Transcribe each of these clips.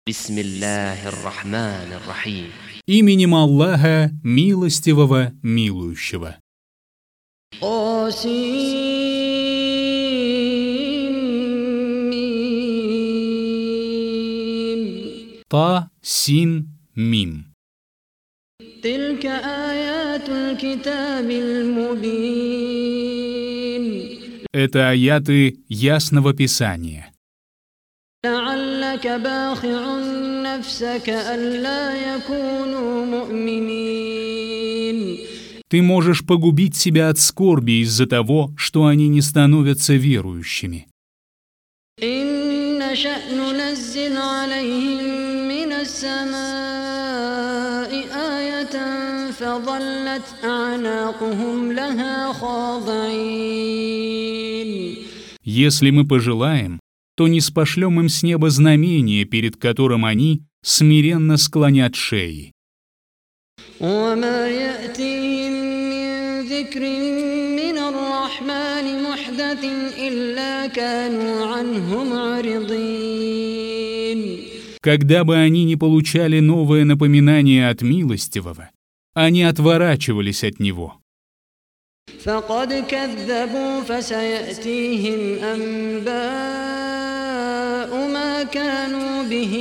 Бисмиллахир-рахманир-рахим. Именем Аллаха, милостивого, милующего. Та, син, мим. تلك آيات الكتاب المبين. Это аяты ясного писания. لعلك باخع نفسك ألا يكونوا مؤمنين. Ты можешь погубить себя от скорби из-за того, что они не становятся верующими. إن نشأ ننزل عليهم من السماء آية فظلت أعناقهم لها خاضعين. Если мы пожелаем, то ниспошлем им с неба знамение, перед которым они смиренно склонят шеи. وما يأتيهم من ذكر من الرحمن محدث إلا كانوا عنه معرضين. Когда бы они ни получали новое напоминание от милостивого, они отворачивались от него. فقد كذبوا فسيأتيهم أنباء ما كانوا به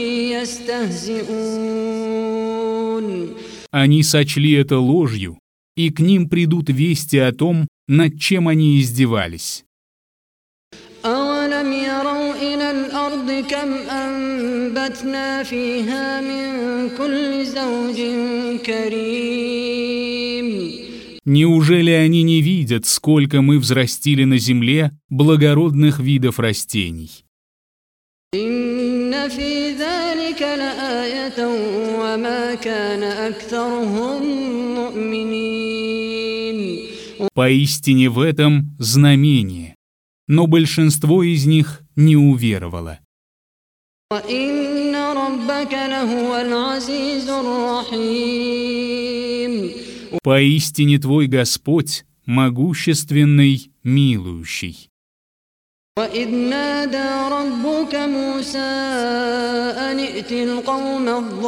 يستهزئون. Они сочли это ложью, и к ним придут вести о том, над чем они издевались. أولم يروا إلى الأرض كم أنبتنا فيها من كل زوج كريم. Неужели они не видят, сколько мы взрастили на земле благородных видов растений? إن في ذلك لآية وما كان أكثرهم مؤمنين. Поистине в этом знамение, но большинство из них не уверовало. وإن ربك لهو العزيز الرحيم. Поистине твой Господь могущественный, милующий. وإذ نادى ربك موسى أن ائت القوم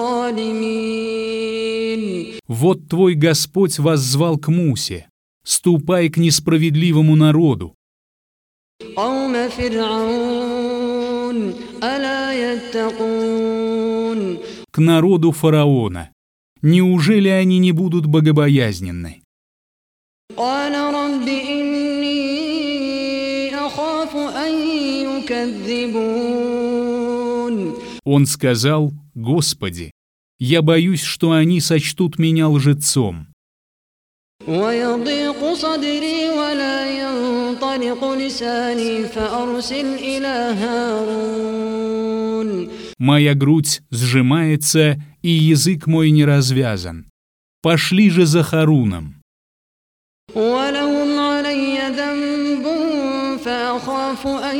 الظالمين. Вот твой Господь воззвал к Мусе: «Ступай к несправедливому народу». قوم فرعون ألا يتقون. К народу фараона. Неужели они не будут богобоязненны? قال رب إني أخاف أن يكذبون. Он сказал: «Господи, я боюсь, что они сочтут меня лжецом». ويضيق صدري ولا ينطلق لساني فأرسل إلى هارون. Моя грудь сжимается, и язык мой не развязан. Пошли же за Харуном. ولهم علي ذنب فأخاف أن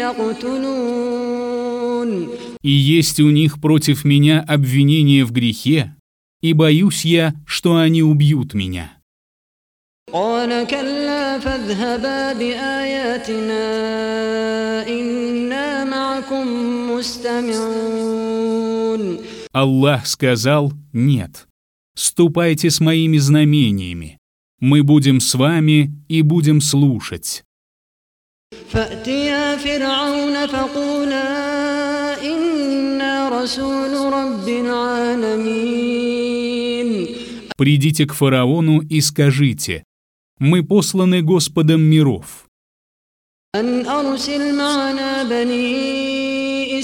يقتلون. И есть у них против меня обвинение в грехе, и боюсь я, что они убьют меня. قال كلا فاذهبا بآياتنا إنا معكم مستمعون. Аллах сказал: «Нет, ступайте с моими знамениями. Мы будем с вами и будем слушать». فأتيا فرعون فقولا إنا رسول رب العالمين. Придите к фараону и скажите: «Мы посланы Господом миров. أن أرسل معنا بني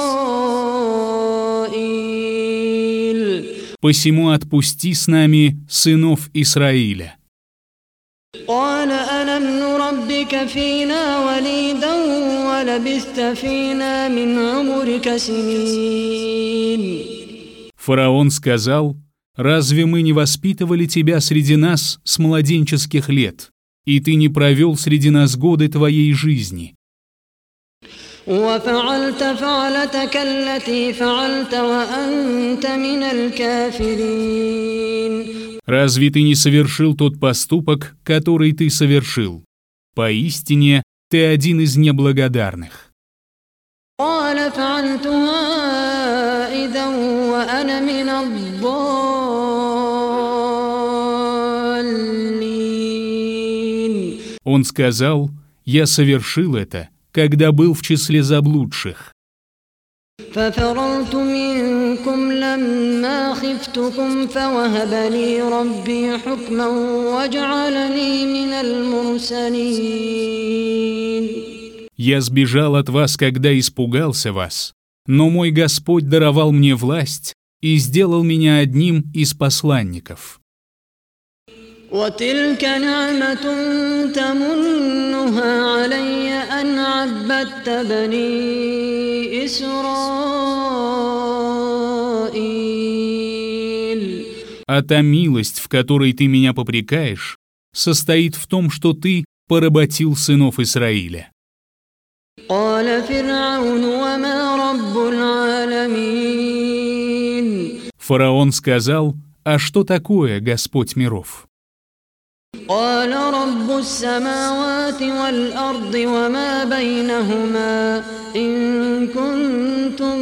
إسرائيل. Посему отпусти с нами сынов Исраиля». قال ألم نربك فينا وليدا ولبثت فينا من عمرك سنين. Фараон сказал: «Разве мы не воспитывали тебя среди нас с младенческих лет, и ты не провел среди нас годы твоей жизни?» وفعلت فعلتك التي فعلت وأنت من الكافرين. Разве ты не совершил тот поступок, который ты совершил? Поистине, ты один из неблагодарных. قال فعلتها إذا وأنا من الضالين. Он сказал: «Я совершил это, когда был в числе заблудших». ففررت منكم لما خفتكم فوهب لي ربي حكما وجعلني من المرسلين. «Я сбежал от вас, когда испугался вас, но мой Господь даровал мне власть и сделал меня одним из посланников». وتلك نعمة تمنها علي أن عبدت بني إسرائيل. А та милость, в которой ты меня попрекаешь, состоит в том, что ты поработил сынов Израиля. قال فرعون وما رب العالمين. Фараон сказал: «А что такое Господь миров?» قال رب السماوات والأرض وما بينهما إن كنتم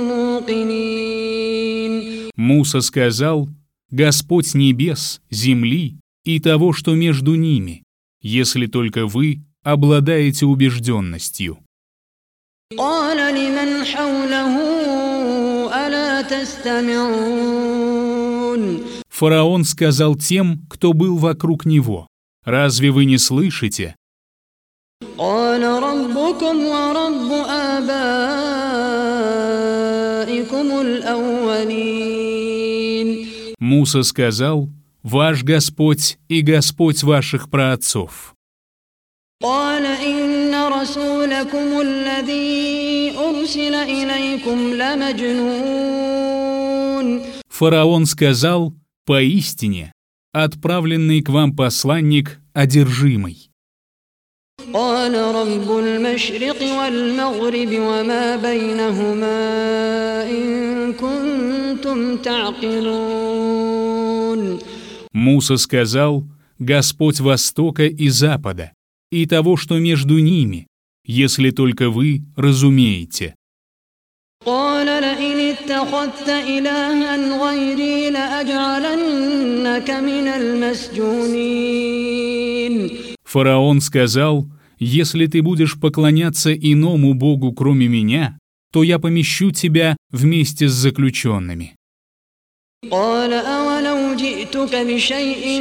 موقنين. Муса сказал: «Господь небес, земли и того, что между ними, если только вы обладаете убежденностью». قال لمن حوله ألا تستمعون. Фараон сказал тем, кто был вокруг него: «Разве вы не слышите?» قال ربكم ورب آبائكم الأولين. Муса сказал: «Ваш Господь и Господь ваших праотцов». قال إن رسولكم الذي أرسل إليكم لمجنون. Фараон сказал: «Поистине, отправленный к вам посланник одержимый». قال رب المشرق والمغرب وما بينهما إن كنتم تعقلون. Муса сказал: «Господь Востока и Запада, и того, что между ними, если только вы разумеете». قال لئن اتخذت إلها غيري لأجعلنك من المسجونين. Фараон сказал: «Если ты будешь поклоняться иному богу, кроме меня, то я помещу тебя вместе с заключенными». قال أولو جئتك بشيء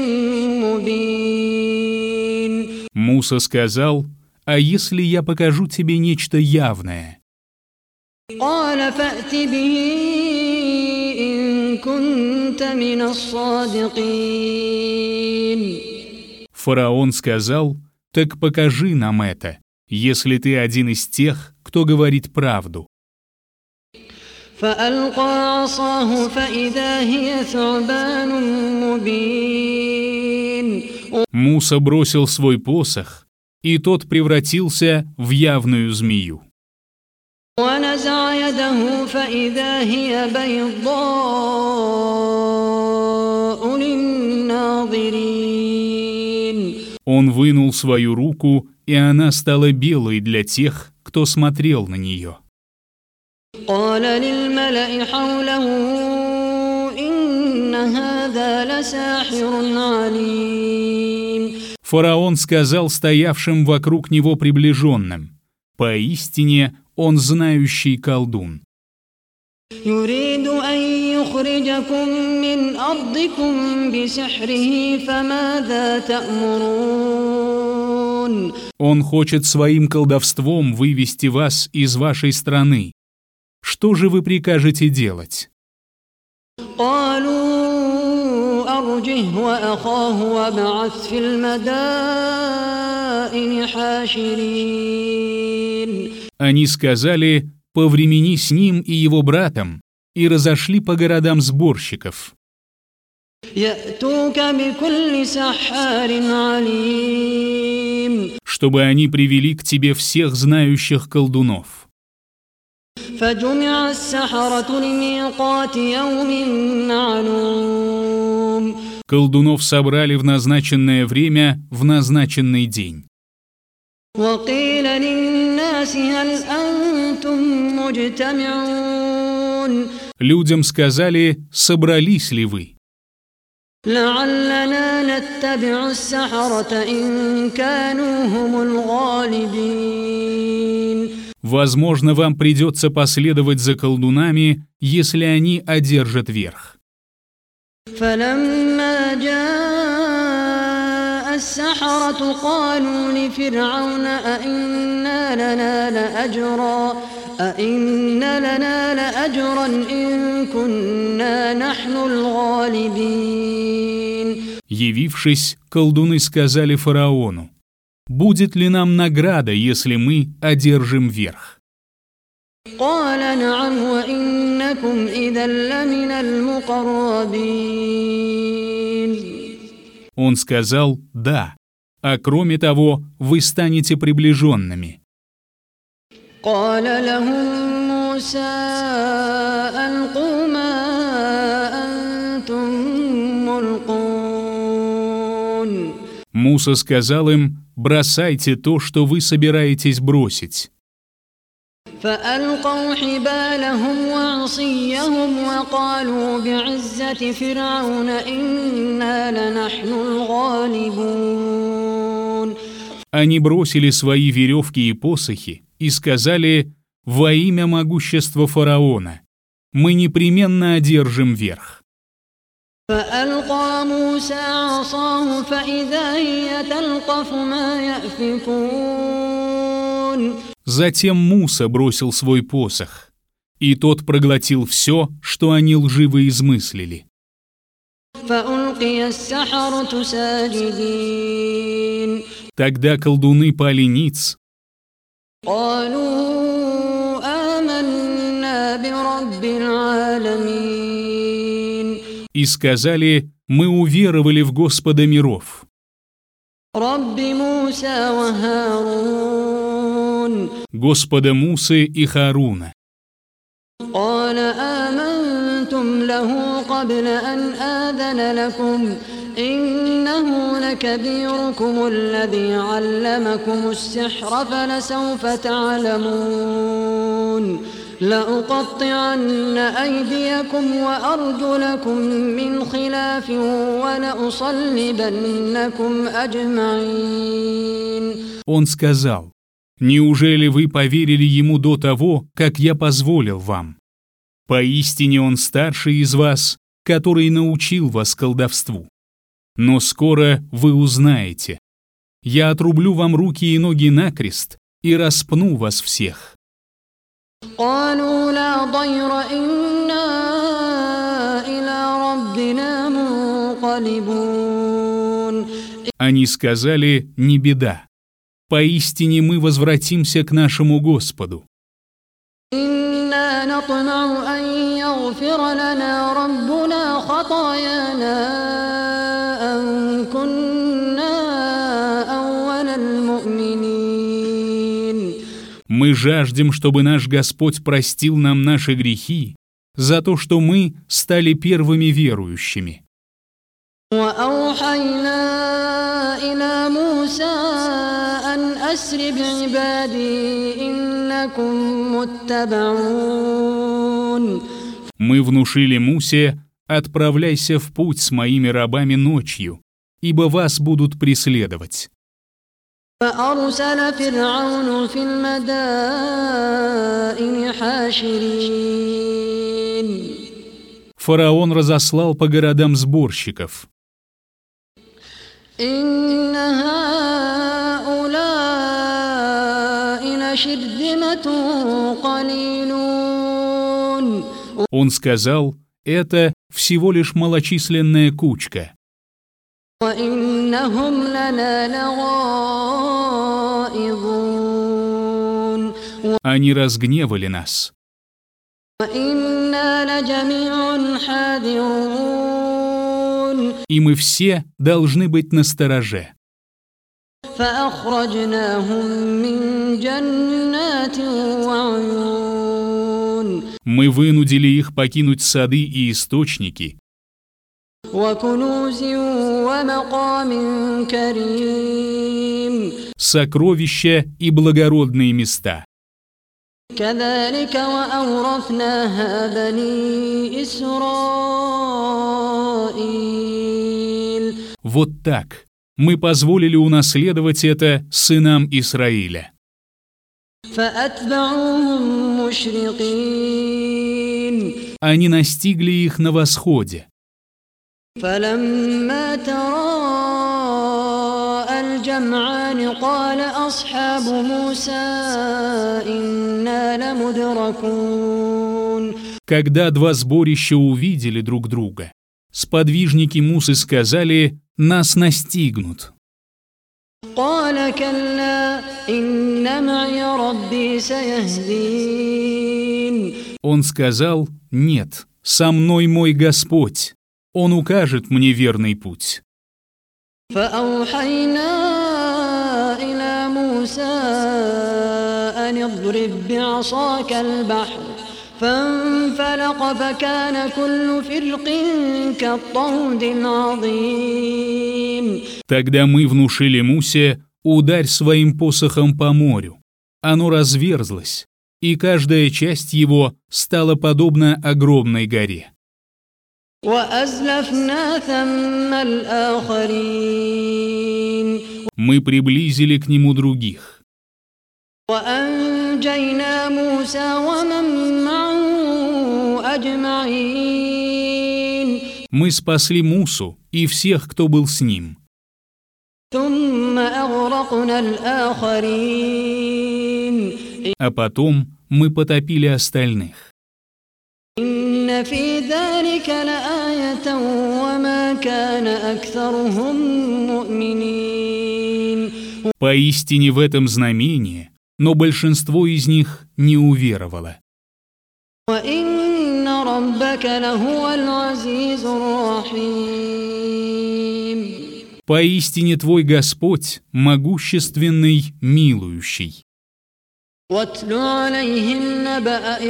مبين. Муса сказал: «А если я покажу тебе нечто явное?» قال فأت به إن كنت من الصادقين. Фараон сказал: «Так покажи нам это, если ты один из тех, кто говорит правду». فألقى عصاه فإذا هي ثعبان مبين. Муса бросил свой посох, и тот превратился в явную змею. ونزع يده فإذا هي بيضاء للناظرين. Он вынул свою руку, и она стала белой для тех, кто смотрел на нее. قال للملأ حوله إن هذا لساحر عليم. Фараон сказал стоявшим вокруг него приближенным: «Поистине он знающий колдун». يريد أن يخرجكم من أرضكم بسحره فماذا تأمرون. Он хочет своим колдовством вывести вас из вашей страны. Что же вы прикажете делать? قالوا أرجه وأخاه وابعث في المدائن حاشرين. Они сказали: «Повремени с ним и его братом», и разошли по городам сборщиков, يأتوك بكل سحار عليم. чтобы они привели к тебе всех знающих колдунов. فجمع السحرة لميقات يوم معلوم. Колдунов собрали в назначенное время, в назначенный день. وقيل للناس هل أنتم مجتمعون. Людям сказали: собрались ли вы? لعلنا نتبع السحرة إن كانوا هم الغالبين. Возможно, вам придется последовать за колдунами, если они одержат верх. فلما جاء السحرة قالوا لفرعون أئن لنا لأجرا إن كنا نحن الغالبين. Явившись, колдуны сказали фараону: «Будет ли нам награда, если мы одержим верх?» قال نعم وإنكم إذا لمن المقربين. Он сказал: «Да, а кроме того, вы станете приближенными». قال لهم موسى ألقوا ما أنتم ملقون. Муса сказал им: «Бросайте то, что вы собираетесь бросить». فألقوا حبالهم وعصيهم وقالوا بعزة فرعون إنا لنحن الغالبون. Они бросили свои веревки и посохи и сказали: «Во имя могущества фараона мы непременно одержим верх». فألقى موسى عصاه فإذا هي تلقف ما يأفكون. Затем Муса бросил свой посох, и тот проглотил все, что они лживо измыслили. فألقي السحرة ساجدين. Тогда колдуны пали ниц قالوا آمنا برب العالمين. и сказали: «Мы уверовали в Господа миров, رب موسى وهارون. Господа Мусы и Хааруна». قال آمنتم له قبل أن آذن لكم إنه لكبيركم الذي علمكم السحر فلسوف تعلمون لأقطعن أيديكم وأرجلكم من خلاف ولأصلبنكم أجمعين. Он сказал: «Неужели вы поверили ему до того, как я позволил вам? Поистине он старший из вас, который научил вас колдовству. Но скоро вы узнаете. Я отрублю вам руки и ноги накрест и распну вас всех». قالوا لا ضير إنا إلى ربنا منقلبون. Они сказали: «Не беда. Поистине мы возвратимся к нашему Господу. إنا نطمع أن يغفر لنا ربنا خطايانا أن كنا أول المؤمنين. Мы жаждем, чтобы наш Господь простил нам наши грехи за то, что мы стали первыми верующими». وأوحينا إلى موسى أن أسر بعبادي إنكم متبعون. Мы внушили Мусе: «Отправляйся в путь с моими рабами ночью, ибо вас будут преследовать». فأرسل فرعون في المدائن حاشرين. Фараон разослал по городам сборщиков. إن هؤلاء لشرذمة قليلون. Он сказал: «Это всего лишь малочисленная кучка, وإنهم لنا لغائظون. они разгневали нас, وإنا لجميع حاذرون. и мы все должны быть настороже». فأخرجناهم من جنات وعيون. Мы вынудили их покинуть сады и источники, وكنوز ومقام كريم. сокровища и благородные места. كذلك وأورثناها بني إسرائيل. Вот так мы позволили унаследовать это сынам Исраиля. فأتبعوهم مشرقين. Они настигли их на восходе. فلما تراءى الجمعان قال أصحاب موسى إنا لمدركون. Когда два сборища увидели друг друга, сподвижники Мусы сказали: «Нас настигнут». قال كلا إن معي ربي سيهدين. Он сказал: «Нет, со мной мой Господь, Он укажет мне верный путь». فأوحينا إلى موسى أن اضرب بعصاك البحر فانفلق فكان كل فرق كالطود العظيم. Тогда мы внушили Мусе: «Ударь своим посохом по морю». Оно разверзлось, и каждая часть его стала подобна огромной горе. وأزلفنا ثم الآخرين. Мы приблизили к нему других. وأنجينا موسى ومن معه أجمعين. Мы спасли Мусу и всех, кто был с ним. ثم أغرقنا الآخرين. А потом мы потопили остальных. إن في ذلك لآية وما كان أكثرهم مؤمنين. Поистине в этом знамение, но большинство из них не уверовало. وإن ربك لهو العزيز الرحيم. Поистине твой Господь могущественный, милующий. واتل عليهم نبأ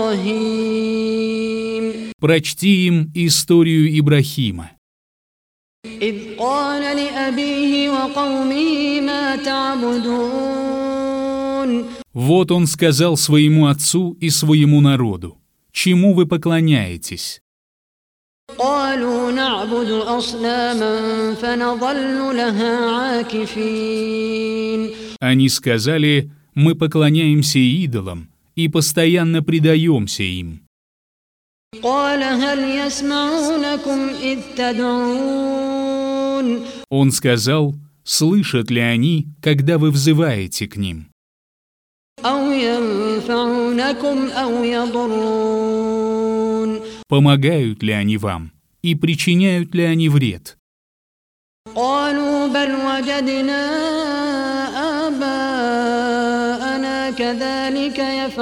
إبراهيم. Прочти им историю Ибрахима. إذ قال لأبيه وقومه ما تعبدون. Вот он сказал своему отцу и своему народу: «Чему вы поклоняетесь?» قالوا نعبد أصناما فنظل لها عاكفين. Они сказали: «Мы поклоняемся идолам и постоянно предаемся им». قال هل يسمعونكم إذ تدعون. Он сказал: «Слышат ли они, когда вы взываете к ним? أو ينفعونكم أو يضرون. Помогают ли они вам и причиняют ли они вред?» قالوا بل وجدنا آباءنا كذلك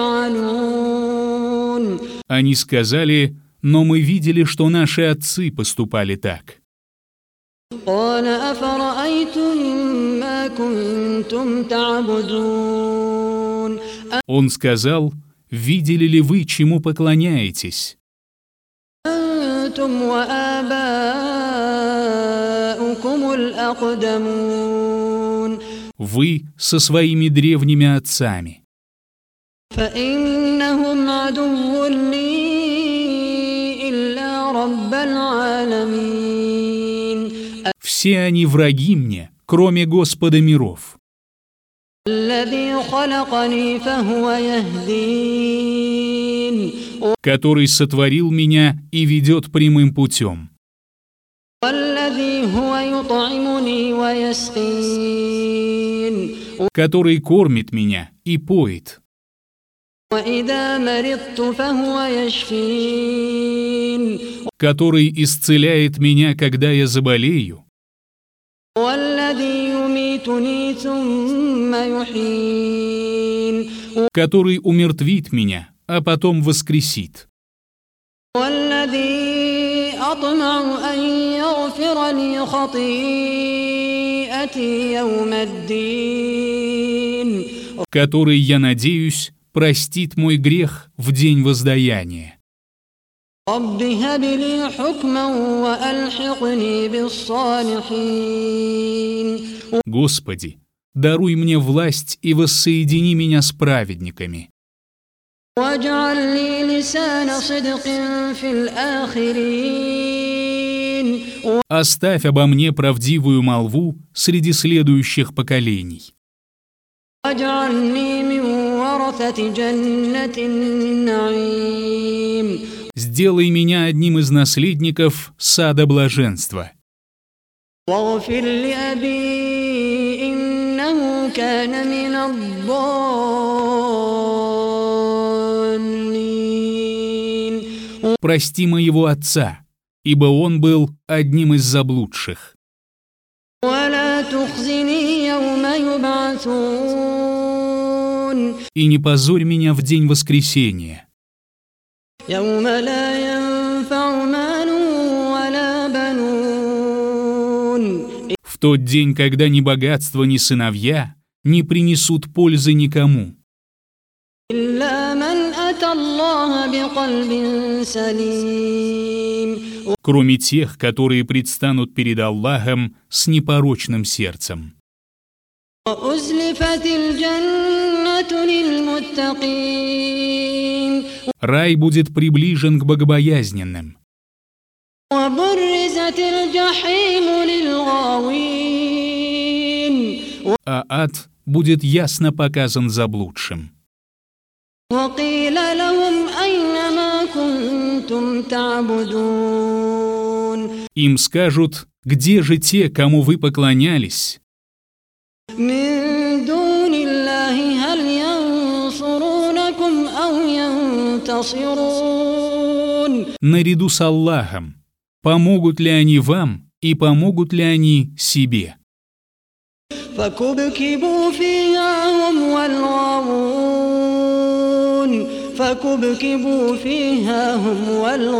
يفعلون. Они сказали: «Но мы видели, что наши отцы поступали так». قال أفرأيتم ما كنتم تعبدون. Он сказал: «Видели ли вы, чему поклоняетесь? أنتم وآباؤكم الأقدمون. Вы со своими древними отцами. فإنهم عدو لي إلا رب العالمين. Все они враги мне, кроме Господа миров, الذي خلقني فهو يهدين. который сотворил меня и ведет прямым путем, والذي هو يطعمني ويسقين. который кормит меня и поет, وإذا مرضت فهو يشفين. который исцеляет меня, когда я заболею, والذي يميتني ثم يحيين. который умертвит меня, а потом воскресит, والذي أطمع أن يغفر لي خطيئتي يوم الدين. который, я надеюсь, простит мой грех в день воздаяния. رب هب لي حكما وألحقني بالصالحين. Господи, даруй мне власть и воссоедини меня с праведниками. واجعل لي لسان صدق في الآخرين. Оставь обо мне правдивую молву среди следующих поколений. واجعلني من ورثة جنة النعيم. Сделай меня одним из наследников сада блаженства. واغفر لأبي إنه كان من الضالين. Прости моего отца, ибо он был одним из заблудших. ولا تخزني يوم يبعثون. И не позорь меня в день воскресения, يوم لا ينفع مال ولا بنون. в тот день, когда ни богатство, ни сыновья не принесут пользы никому, إلا من أتى الله بقلب سليم. кроме тех, которые предстанут перед Аллахом с непорочным сердцем. وأزلفت الجنة للمتقين. Рай будет приближен к богобоязненным, وبرزت الجحيم للغاوين. а ад будет ясно показан заблудшим. وقيل لهم أين ما كنتم تعبدون. Им скажут: где же те, кому вы поклонялись? من دون الله هل ينصرونكم أو ينتصرون. Наряду с Аллахом, помогут ли они вам и помогут ли они себе? فكبكبوا فيها هم والغاوون. فكبكبوا فيها هم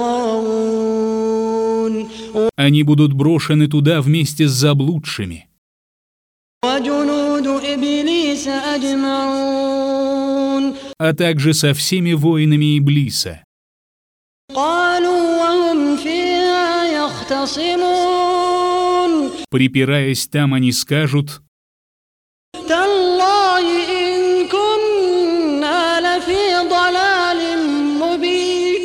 والغاوون. Они будут брошены туда вместе с заблудшими, وجنود إبليس أجمعون. а также со всеми воинами Иблиса. قالوا وهم فيها يختصمون. Припираясь там, они скажут: تالله إن كنا لفي ضلال مبين.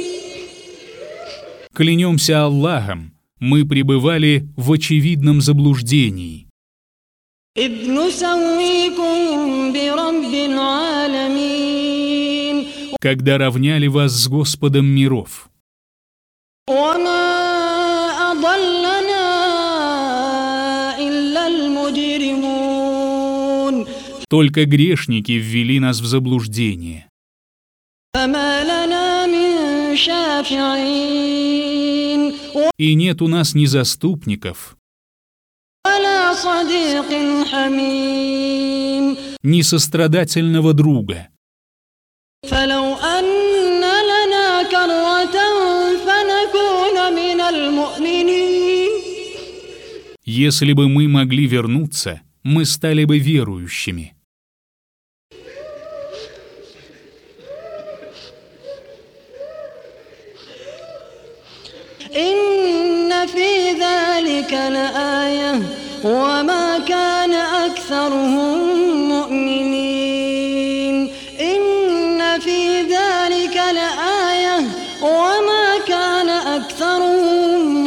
клянемся Аллахом, мы пребывали в очевидном заблуждении, إذ نسويكم برب العالمين. когда равняли вас с Господом миров. وما أضلنا إلا المجرمون. Только грешники ввели нас в заблуждение. فما لنا من شافعين. И нет у нас ни заступников, ولا صديق حميم. ни сострадательного друга. فلو أن لنا كرة فنكون من المؤمنين. Если бы мы могли вернуться, мы стали бы верующими. إن في ذلك لآية وما كان أكثرهم مؤمنين. إن في ذلك لآية وما كان أكثرهم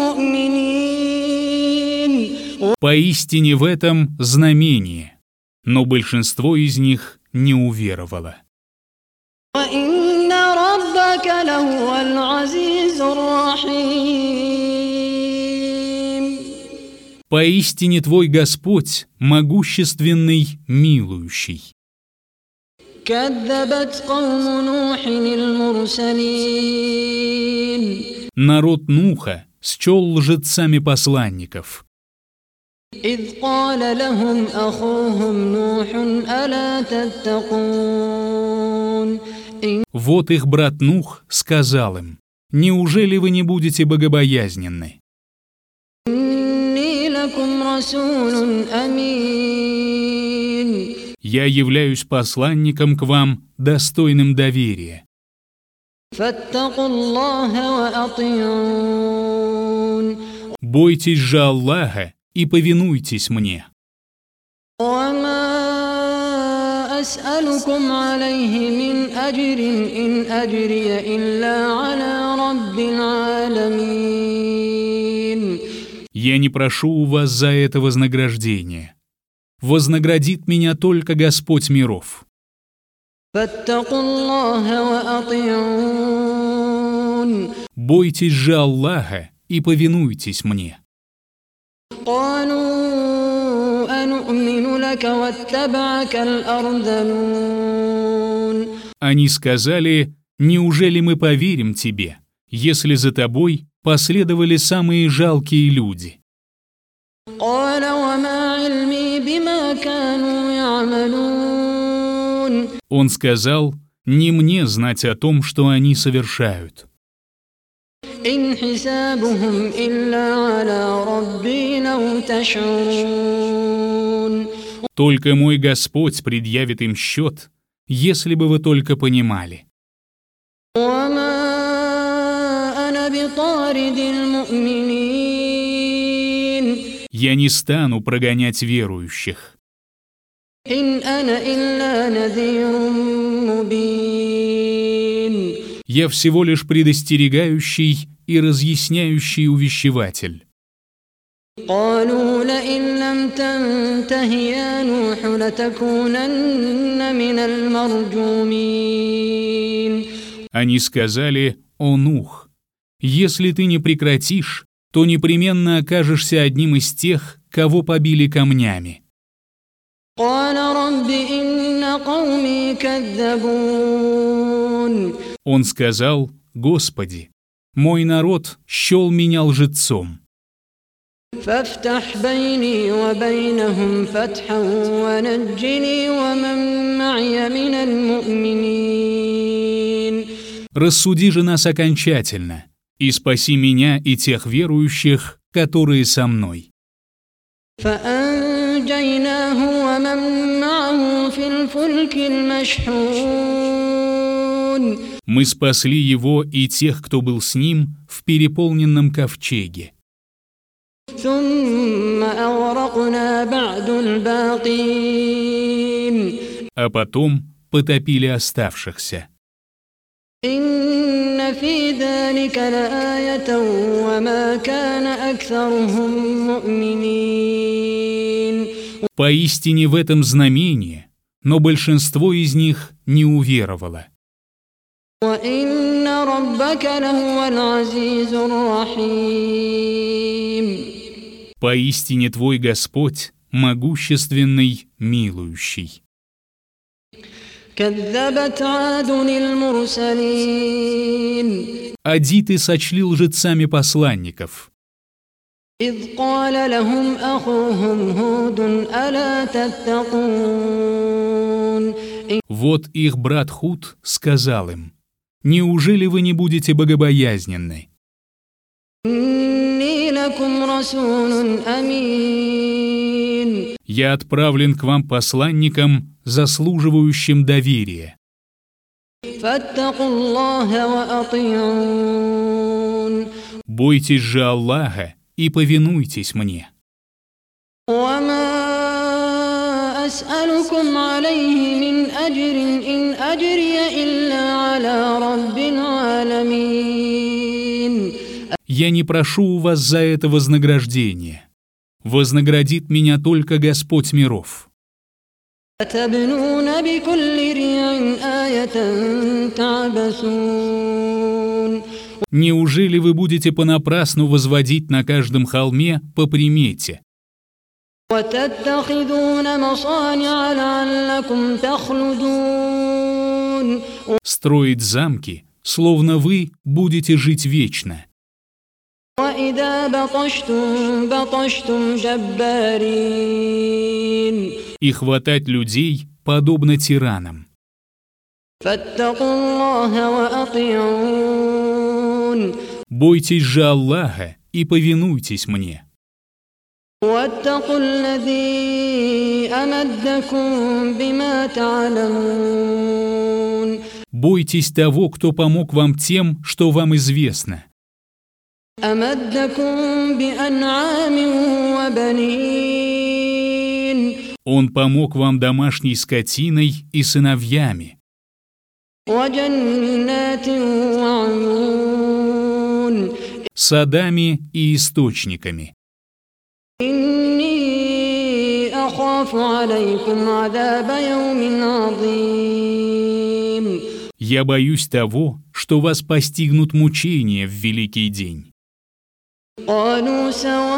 مؤمنين. Поистине в этом знамение, но большинство из них не уверовало. وإن ربك لهو العزيز الرحيم. Поистине твой Господь могущественный, милующий. كذبت قوم نوح المرسلين. Народ Нуха счел лжецами посланников, إذ قال لهم أخوهم نوح ألا تتقون. вот их брат Нух сказал им: неужели вы не будете богобоязненны? إني لكم رسول أمين. Я являюсь посланником к вам, достойным доверия. فاتقوا الله وأطيعون. Бойтесь же Аллаха и повинуйтесь мне. وما أسألكم عليه من أجر إن أجري إلا على رب العالمين. Я не прошу у вас за это вознаграждение. Вознаградит меня только Господь миров. فاتقوا الله وأطيعون. Бойтесь же Аллаха и повинуйтесь мне. قالوا أنؤمن لك واتبعك الأرذلون. Они сказали: неужели мы поверим тебе, если за тобой последовали самые жалкие люди? قال وما علمي بما كانوا يعملون. Он сказал: не мне знать о том, что они совершают. إن حسابهم إلا على ربي لو تشعرون. Только мой Господь предъявит им счет, если бы вы только понимали. وما أنا بطارد المؤمنين. Я не стану прогонять верующих. إن أنا إلا نذير مبين. Я всего лишь предостерегающий и разъясняющий увещеватель. قالوا لئن لم تنته يا نوح لتكونن من المرجومين. Они сказали: «О Нух, если ты не прекратишь, то непременно окажешься одним из тех, кого побили камнями». قال رب إن قومي كذبون. Он сказал: «Господи, мой народ счел меня лжецом. فافتح بيني وبينهم فتحا ونجني ومن معي من المؤمنين. Рассуди же нас окончательно и спаси меня и тех верующих, которые со мной». فأنجيناه ومن معه في الفلك المشحون. Мы спасли его и тех, кто был с ним, в переполненном ковчеге. ثم أغرقنا بعد الباقين. А потом потопили оставшихся. إن في ذلك لآية وما كان أكثرهم مؤمنين. Поистине в этом знамение, но большинство из них не уверовало. وإن ربك لهو العزيز الرحيم. Поистине твой Господь могущественный, милующий. كذبت عاد المرسلين. Адиты сочли лжецами посланников. إذ قال لهم أخوهم هود ألا تتقون. Вот их брат Худ сказал им: «Неужели вы не будете богобоязненны? إني لكم رسول أمين. Я отправлен к вам посланником, заслуживающим доверия. فاتقوا الله وأطيعون. Бойтесь же Аллаха и повинуйтесь мне. وما أسألكم عليه من أجر إن أجري إلا على رب العالمين. Я не прошу у вас за это вознаграждение. Вознаградит меня только Господь миров. أتبنون بكل ريع آية تعبثون. Неужели вы будете понапрасну возводить на каждом холме по примете? وتتخذون مصانع لعلكم تخلدون. Строить замки, словно вы будете жить вечно. وإذا بطشتم بطشتم جبارين. И хватать людей, подобно тиранам. فاتقوا الله وأطيعون. Бойтесь же Аллаха и повинуйтесь мне. واتقوا الذي أمدكم بما تعلمون. Бойтесь того, кто помог вам тем, что вам известно. أمدكم بأنعام وبنين. Он помог вам домашней скотиной и сыновьями, وجنات وعيون садами и источниками. إني أخاف عليكم عذاب يوم عظيم Я боюсь того, что вас постигнут мучения в великий день. قالوا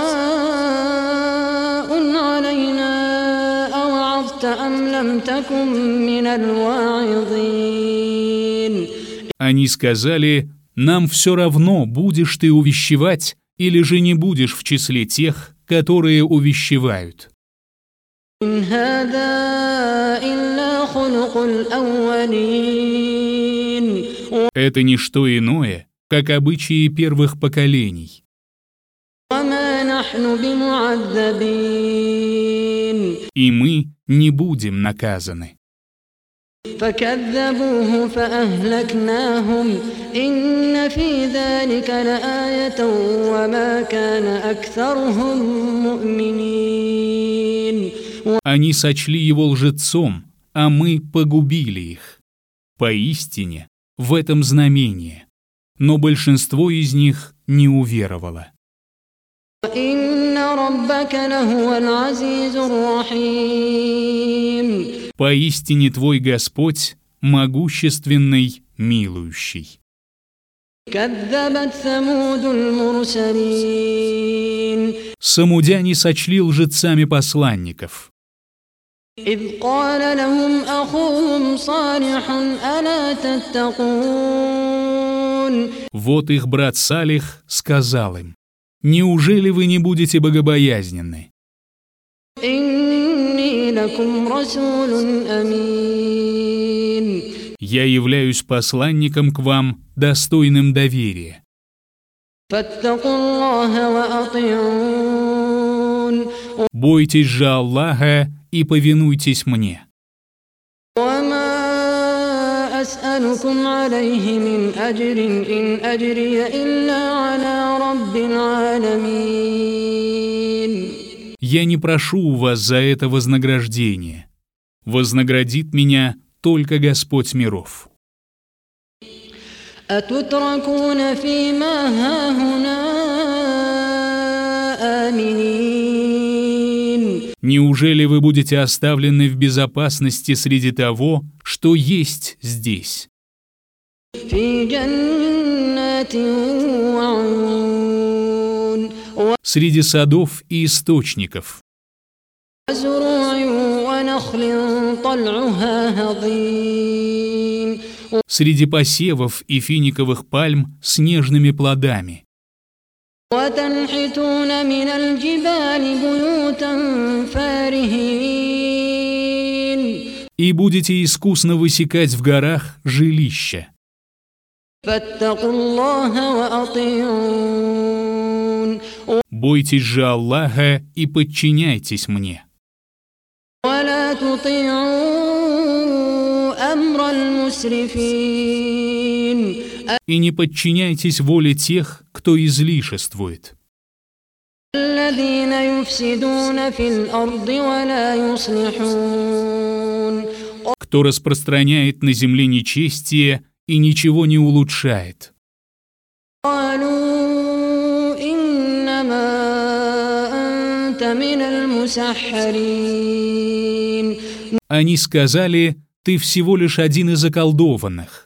سواء علينا أوعظت أم لم تكن من الواعظين. Они сказали: «Нам все равно, будешь ты увещевать или же не будешь в числе тех, которые увещевают». إن هذا إلا خلق الأولين. Это не что иное, как обычаи первых поколений. وما نحن بمعذبين. И мы не будем наказаны. فكذبوه فأهلكناهم إن في ذلك لآية وما كان أكثرهم مؤمنين. Они сочли его лжецом, а мы погубили их. Поистине, в этом знамение. Но большинство из них не уверовало. إن ربك لهو العزيز الرحيم. Поистине твой Господь могущественный, милующий. كذبت ثمود المرسلين. Самудяне сочли лжецами посланников. إذ قال لهم أخوهم صالح ألا تتقون. Вот их брат Салих сказал им: «Неужели вы не будете богобоязненны? إني لكم رسول أمين. Я являюсь посланником к вам, достойным доверия. فاتقوا الله وأطيعون. Бойтесь же Аллаха и повинуйтесь мне. وما أسألكم عليه من أجر إن أجري إلا على رب العالمين. Я не прошу у вас за это вознаграждение. Вознаградит меня только Господь миров». أتتركون فيما هاهنا آمنين. Неужели вы будете оставлены в безопасности среди того, что есть здесь? في جنات وعيون Среди садов и источников, وزروع ونخل طلعها هضيم среди посевов и финиковых пальм с нежными плодами. وتنحتون من الجبال بيوتا فارهين. И будете искусно высекать в горах жилища. فاتقوا الله وأطيعون. Бойтесь же Аллаха и подчиняйтесь мне. ولا تطيعوا أمر المسرفين. И не подчиняйтесь воле тех, кто излишествует, الذين يفسدون في الأرض ولا يصلحون. кто распространяет на земле нечестие и ничего не улучшает. قالوا إنما أنت من المسحرين. Они сказали: «Ты всего лишь один из околдованных.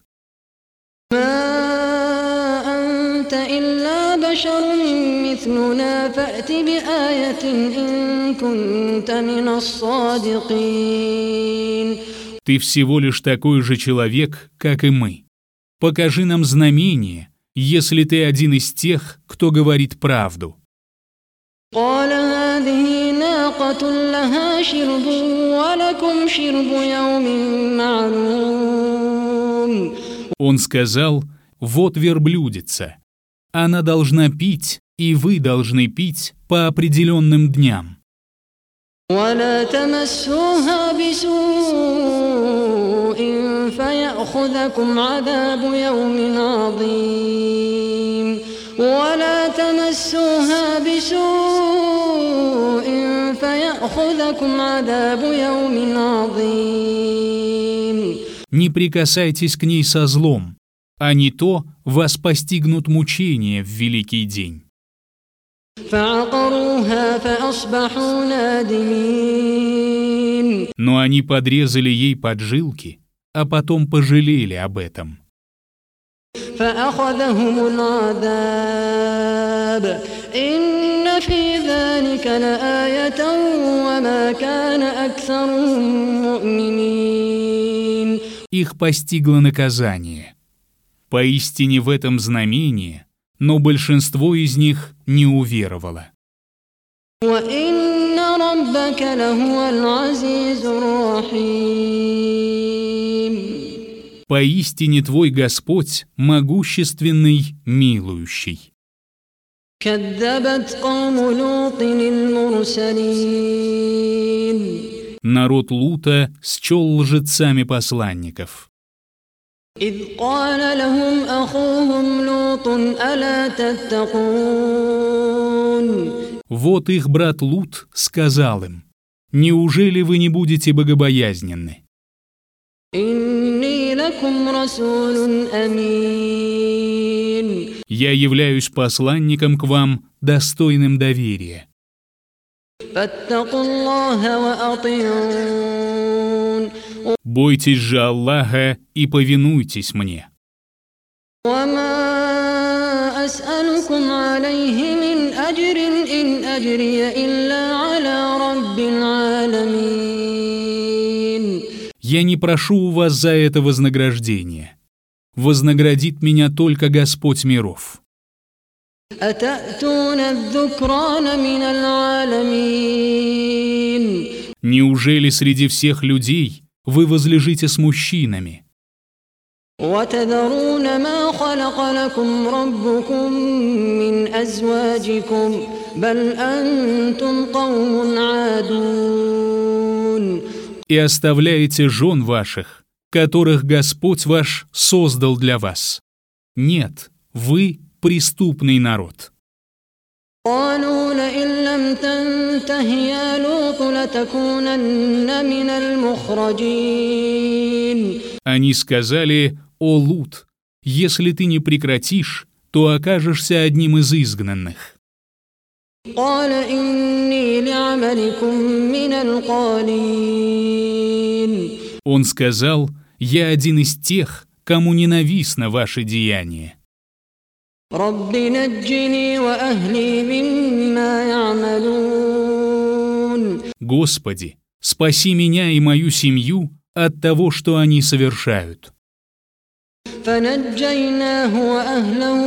ما أنت إلا بشر مثلنا فأت بآية إن كنت من الصادقين. Ты всего лишь такой же человек, как и мы. Покажи нам знамение, если ты один из тех, кто говорит правду». قال هذه ناقة لها شرب ولكم شرب يوم معلوم. Он сказал: «Вот верблюдица. Она должна пить, и вы должны пить по определенным дням. ولا تمسوها بسوء فيأخذكم عذاب يوم عظيم. ولا تمسوها بسوء فيأخذكم فيأخذكم عذاب يوم عظيم. Не прикасайтесь к ней со злом, а не то вас постигнут мучения в великий день. فعقروها فأصبحوا نادمين. Но они подрезали ей поджилки, а потом пожалели об этом. فأخذهم العذاب إن في ذلك لآية وما كان أكثرهم مؤمنين. Их постигло наказание. Поистине в этом знамение, но большинство из них не уверовало. وإن ربك لهو العزيز الرحيم. Поистине твой Господь могущественный, милующий. كذبت قوم لوط المرسلين. Народ Лута счел лжецами посланников. إذ قال لهم أخوهم لوط ألا تتقون. Вот их брат Лут сказал им: «Неужели вы не будете богобоязненны? إني لكم رسول أمين. Я являюсь посланником к вам, достойным доверия. فاتقوا الله وأطيعون. Бойтесь же Аллаха и повинуйтесь мне. وما أسألكم عليه من أجر إن أجري إلا على رب العالمين. Я не прошу у вас за это вознаграждения. Вознаградит меня только Господь миров. أتأتون الذكران من العالمين. Неужели среди всех людей вы возлежите с мужчинами? وتذرون ما خلق لكم ربكم من أزواجكم بل أنتم قوم عادون. И оставляете жен ваших, которых Господь ваш создал для вас. Нет, вы преступный народ. قالوا لئن لم تنته يا لوط لتكونن من المخرجين. Они сказали: «О Лут, если ты не прекратишь, то окажешься одним из изгнанных». قال إني لعملكم من القالين. Он сказал: «Я один из тех, кому ненавистно ваше деяние». رب نجني وأهلي مما يعملون. Господи, спаси меня и мою семью от того, что они совершают. فنجيناه وأهله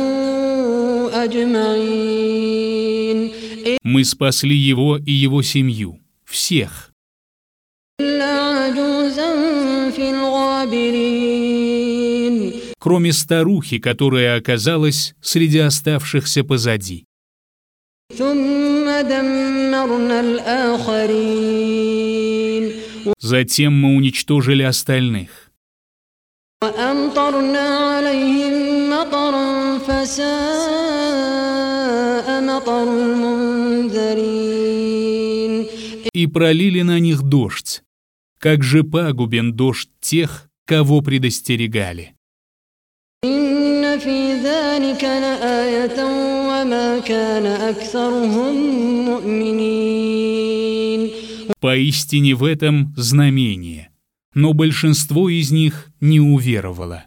أجمعين. Мы спасли его и его семью, всех, إلا عجوزا في الغابرين. кроме старухи, которая оказалась среди оставшихся позади. ثم دمرنا الآخرين. Затем мы уничтожили остальных. وأمطرنا عليهم مطرا فساء مطر المنذرين. И пролили на них дождь. Как же пагубен дождь тех, кого предостерегали. إن في ذلك لآية وما كان أكثرهم مؤمنين. Поистине в этом знамение, но большинство из них не уверовало.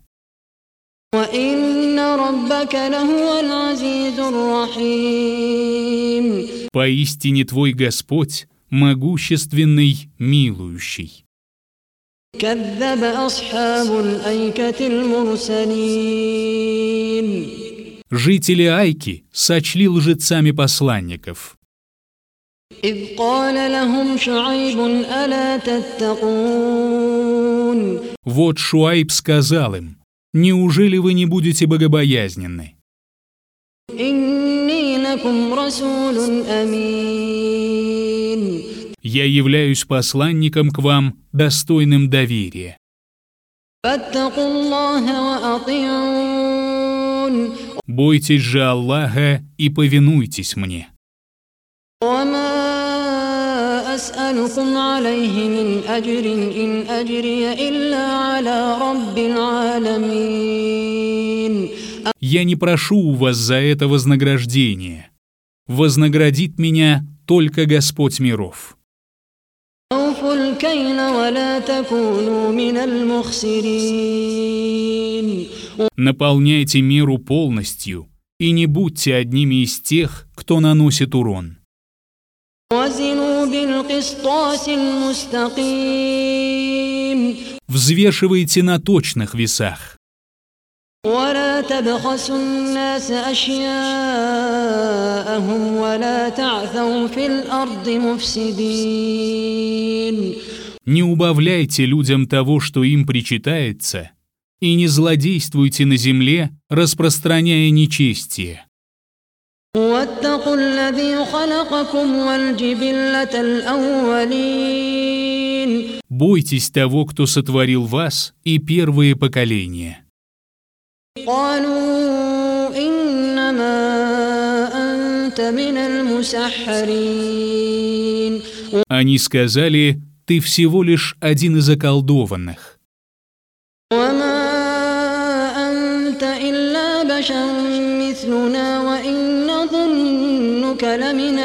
وإن ربك لهو العزيز الرحيم. Поистине твой Господь могущественный, милующий. كذب أصحاب الأيكة المرسلين. Жители Айки сочли лжецами посланников. إذ قال لهم شعيب ألا تتقون. Вот Шуайб сказал им: «Неужели вы не будете богобоязненны? إني لكم رسول أمين. Я являюсь посланником к вам, достойным доверия. فاتقوا الله وأطيعون. Бойтесь же Аллаха и повинуйтесь мне. وما أسألكم عليه من أجر إن أجري إلا على رب العالمين. Я не прошу у вас за это вознаграждение. Вознаградит меня только Господь миров. أوفوا الكيل ولا تكونوا من المخسرين. Наполняйте меру полностью и не будьте одними из тех, кто наносит урон. وزنوا بالقسطاس المستقيم. Взвешивайте на точных весах. ولا تبخسوا الناس أشياءهم ولا تعثوا في الأرض مفسدين. Не убавляйте людям того, что им причитается, и не злодействуйте на земле, распространяя нечестие. واتقوا الذي خلقكم والجبلة الأولين. Бойтесь того, кто сотворил вас и первые поколения. قالوا إنما أنت من المسحرين. Они сказали: «Ты всего лишь один из околдованных». وما أنت إلا بشر مثلنا وإن نظنك لمن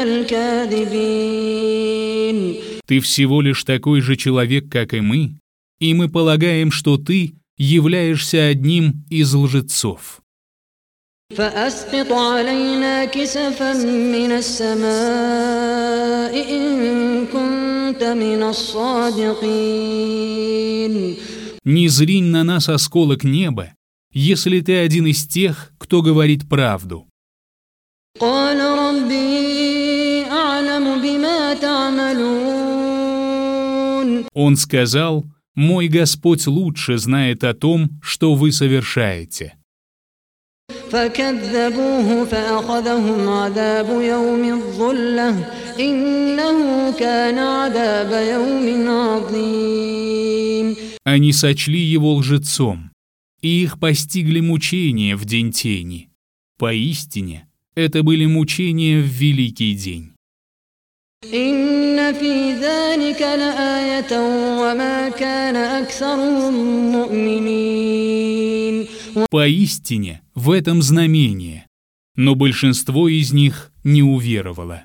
الكاذبين. Ты всего лишь такой же человек, как и мы полагаем, что ты являешься одним из лжецов. فأسقط علينا كسفا من السماء إن كنت من الصادقين. Не зринь на нас осколок неба, если ты один из тех, кто говорит правду. قال ربي أعلم بما تعملون. Он сказал: «Мой Господь лучше знает о том, что вы совершаете». فكذبوه فأخذهم عذاب يوم الظلة إنه كان عذاب يوم عظيم. Они сочли его лжецом, и их постигли мучения в день тени. Поистине, это были мучения в великий день. إن في ذلك لآية وما كان أكثرهم مؤمنين. Поистине, в этом знамение, но большинство из них не уверовало.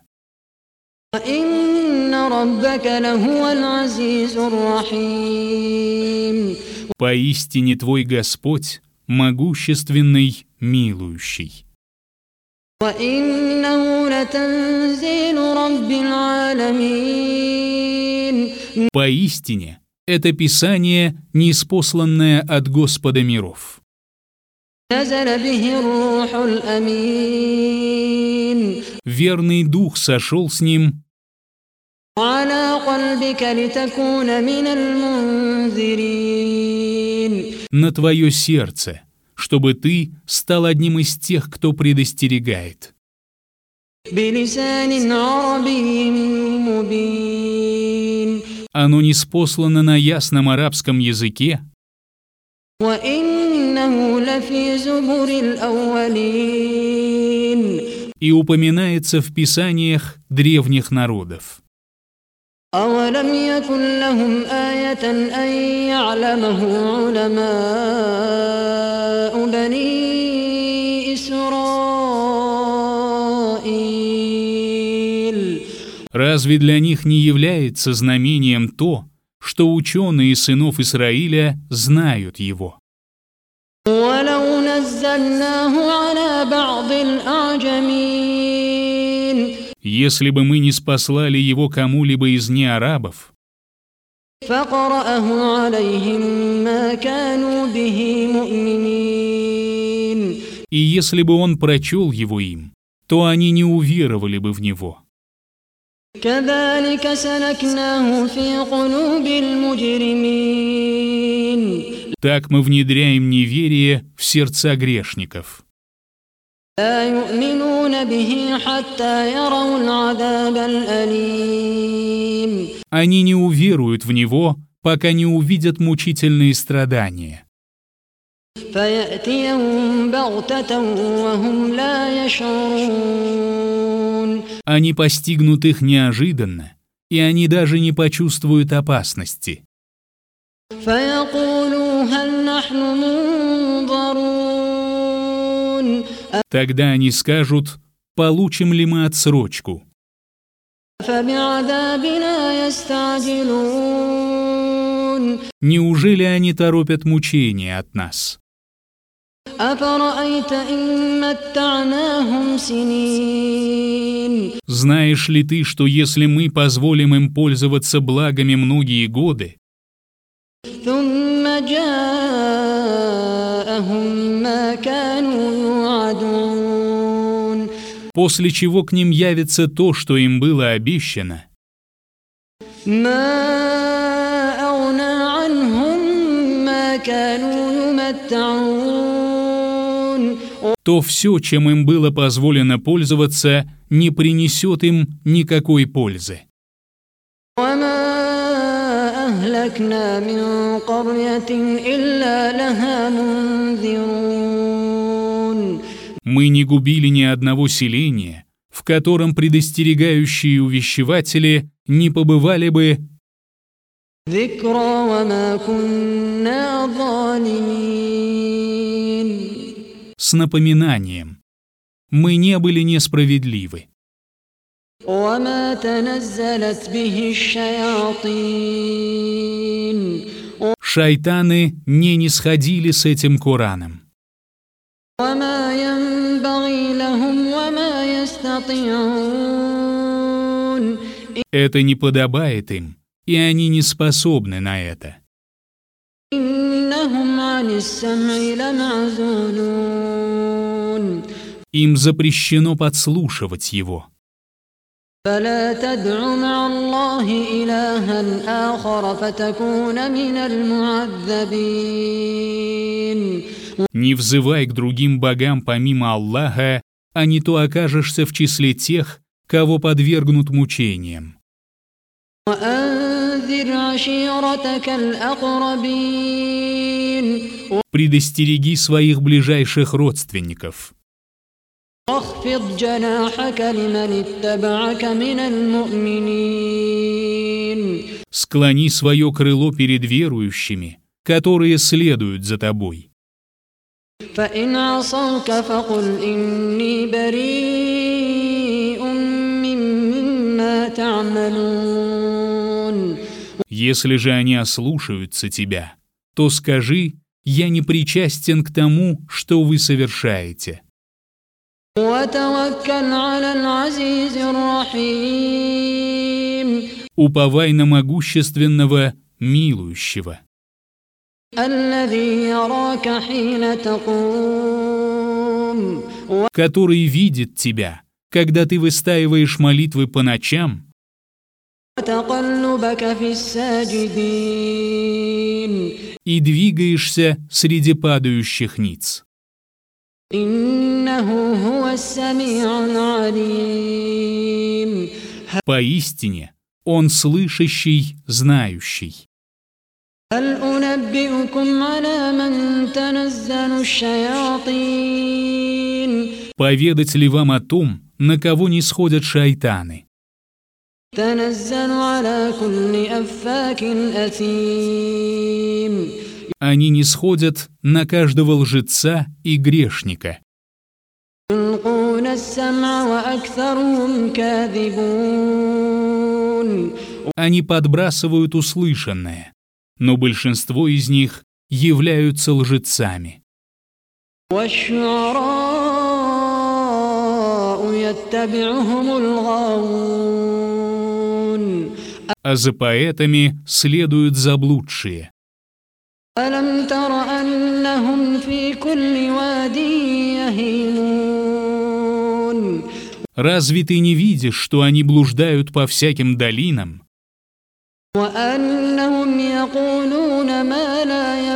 وإن ربك لهو العزيز الرحيم. Поистине твой Господь могущественный, милующий. وإنه لتنزيل رب العالمين. Поистине, это Писание, ниспосланное от Господа миров. نزل به الروح الأمين. Верный Дух сошел с ним على قلبك لتكون من المنذرين. на твое сердце, чтобы ты стал одним из тех, кто предостерегает. بلسان عربي مبين. Оно ниспослано на ясном арабском языке, وإنه لفي زبر الأولين. и упоминается в писаниях древних народов. أولم يكن لهم آية أن يعلمه علماء بني إسرائيل. Разве для них не является знамением то, что ученые сынов Израиля знают его? ولو نزلناه على بعض الأعجمين. Если бы мы не спаслали его кому-либо из неарабов, فقرأه عليهم ما كانوا به مؤمنين. и если бы он прочел его им, то они не уверовали бы в него. كذلك سلكناه في قلوب المجرمين. Так мы внедряем неверие в сердца грешников. لا يؤمنون به حتى يروا العذاب الأليم. Они не уверуют в него, пока не увидят мучительные страдания. فيأتيهم بغتة وهم لا يشعرون. Они постигнут их неожиданно, и они даже не почувствуют опасности. فيقولوا هل نحن منظرون Тогда они скажут: получим ли мы отсрочку? فبعذابنا يستعجلون Неужели они торопят мучения от нас? أفرأيت إن متعناهم سنين Знаешь ли ты, что если мы позволим им пользоваться благами многие годы, ثم جاءهم ما كانوا يوعدون после чего к ним явится то, что им было обещано, ما أغنى عنهم ما كانوا يمتعون то все, чем им было позволено пользоваться, не принесет им никакой пользы. وما أهلكنا من قرية إلا لها منذرون Мы не губили ни одного селения, в котором предостерегающие увещеватели не побывали бы, ذكرى وما كنا ظالمين с напоминанием. Мы не были несправедливы. وما تنزلت به الشياطين Шайтаны не нисходили с этим Кораном. وما ينبغي لهم وما يستطيعون Это не подобает им, и они не способны на это. إنهم عن السمع لمعزولون Им запрещено подслушивать его. فلا تدع مع الله إلها آخر فتكون من المعذبين Не взывай к другим богам помимо Аллаха, а не то окажешься в числе тех, кого подвергнут мучениям. وأنذر عشيرتك الأقربين Предостереги своих ближайших родственников. واخفض جناحك لمن اتبعك من المؤمنين Склони свое крыло перед верующими, которые следуют за тобой. فإن عصوك فقل إني بريء مما تعملون Если же они ослушаются тебя, то скажи: я не причастен к тому, что вы совершаете. وتوكل على العزيز الرحيم Уповай на могущественного, милующего, الذي يراك حين تقوم который видит тебя, когда ты выстаиваешь молитвы по ночам وتقلبك في الساجدين и двигаешься среди падающих ниц. إنه هو السميع العليم Поистине, Он слышащий, знающий. هل أنبئكم على من تنزل الشياطين Поведать ли вам о том, на кого не сходят шайтаны? تنزل على كل أفاك أثيم Они не сходят на каждого лжеца и грешника. يلقون السمع وأكثرهم كاذبون Они подбрасывают услышанное, но большинство из них являются лжецами. والشعراء يتبعهم الغاوون А за поэтами следуют заблудшие. ألم تر أنهم في كل واد يهيمون Разве ты не видишь, что они блуждают по всяким долинам وأنهم يقولون ما لا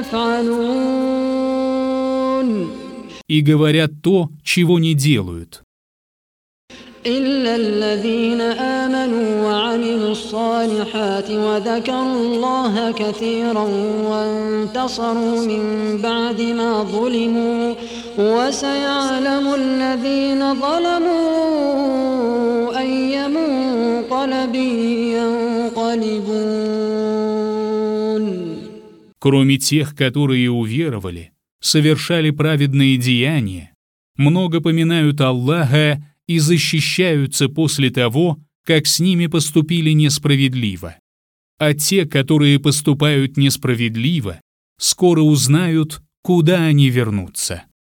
يفعلون и говорят то, чего не делают? إلا الذين آمنوا وعملوا الصالحات وذكروا الله كثيرا وانتصروا من بعد ما ظلموا وسيعلم الذين ظلموا أي منقلب ينقلبون. Кроме тех, которые уверовали, совершали праведные деяния, много поминают Аллаха и защищаются после того, как с ними поступили несправедливо. А те, которые поступают несправедливо, скоро узнают, куда они вернутся.